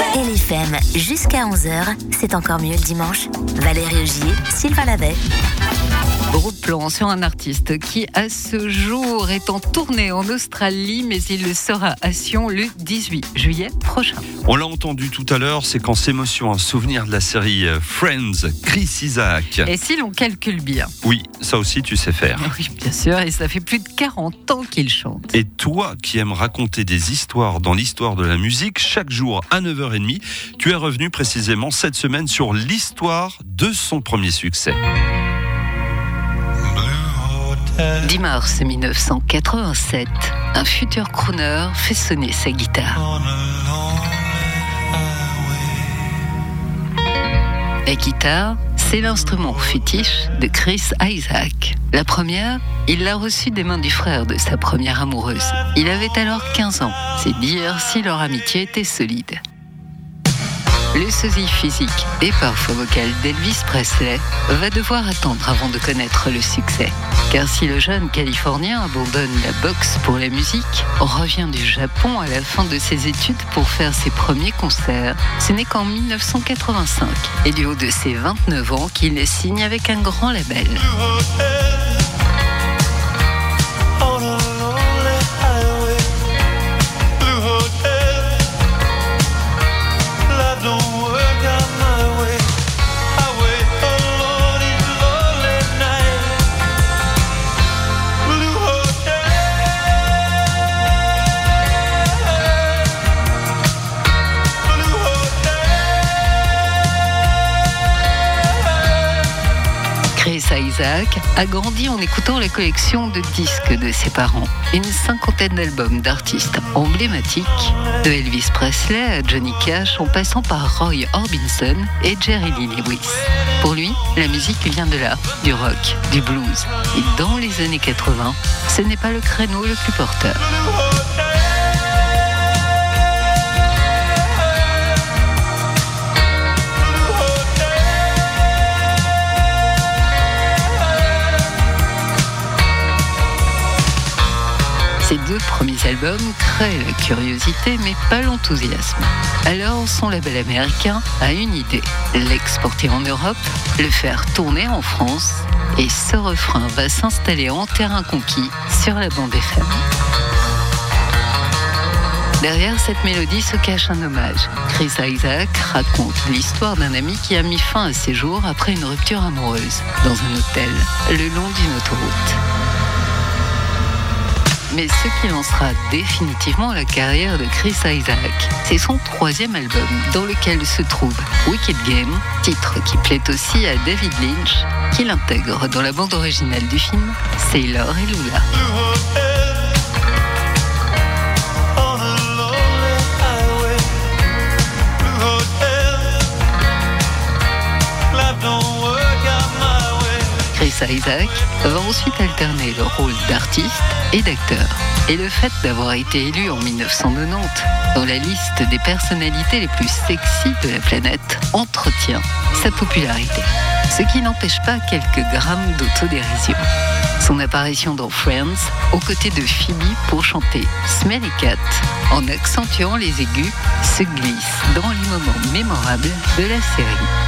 LFM jusqu'à 11h, c'est encore mieux le dimanche. Valérie Augier, Sylvain Lavet. Gros plan sur un artiste qui, à ce jour, est en tournée en Australie, mais il le sera à Sion le 18 juillet prochain. On l'a entendu tout à l'heure, séquence émotion, un souvenir de la série Friends, Chris Isaak. Et si l'on calcule bien. Oui, ça aussi tu sais faire. Oui, bien sûr, et ça fait plus de 40 ans qu'il chante. Et toi qui aimes raconter des histoires dans l'histoire de la musique, chaque jour à 9h30, tu es revenu précisément cette semaine sur l'histoire de son premier succès. 10 mars 1987, un futur crooner fait sonner sa guitare. La guitare, c'est l'instrument fétiche de Chris Isaak. La première, il l'a reçue des mains du frère de sa première amoureuse. Il avait alors 15 ans. C'est dire si leur amitié était solide. Le sosie physique et parfois vocal d'Elvis Presley va devoir attendre avant de connaître le succès. Car si le jeune Californien abandonne la boxe pour la musique, revient du Japon à la fin de ses études pour faire ses premiers concerts, ce n'est qu'en 1985, et du haut de ses 29 ans, qu'il signe avec un grand label. Chris Isaak a grandi en écoutant la collection de disques de ses parents. Une cinquantaine d'albums d'artistes emblématiques, de Elvis Presley à Johnny Cash en passant par Roy Orbison et Jerry Lee Lewis. Pour lui, la musique vient de là, du rock, du blues. Et dans les années 80, ce n'est pas le créneau le plus porteur. Ces deux premiers albums créent la curiosité mais pas l'enthousiasme. Alors son label américain a une idée, l'exporter en Europe, le faire tourner en France, et ce refrain va s'installer en terrain conquis sur la bande FM. Derrière cette mélodie se cache un hommage. Chris Isaak raconte l'histoire d'un ami qui a mis fin à ses jours après une rupture amoureuse, dans un hôtel, le long d'une autoroute. Mais ce qui lancera définitivement la carrière de Chris Isaak, c'est son troisième album, dans lequel se trouve Wicked Game, titre qui plaît aussi à David Lynch, qui l'intègre dans la bande originale du film Sailor et Lula. Chris Isaak va ensuite alterner le rôle d'artiste et d'acteur. Et le fait d'avoir été élu en 1990 dans la liste des personnalités les plus sexy de la planète entretient sa popularité. Ce qui n'empêche pas quelques grammes d'autodérision. Son apparition dans Friends, aux côtés de Phoebe pour chanter Smelly Cat, en accentuant les aigus, se glisse dans les moments mémorables de la série.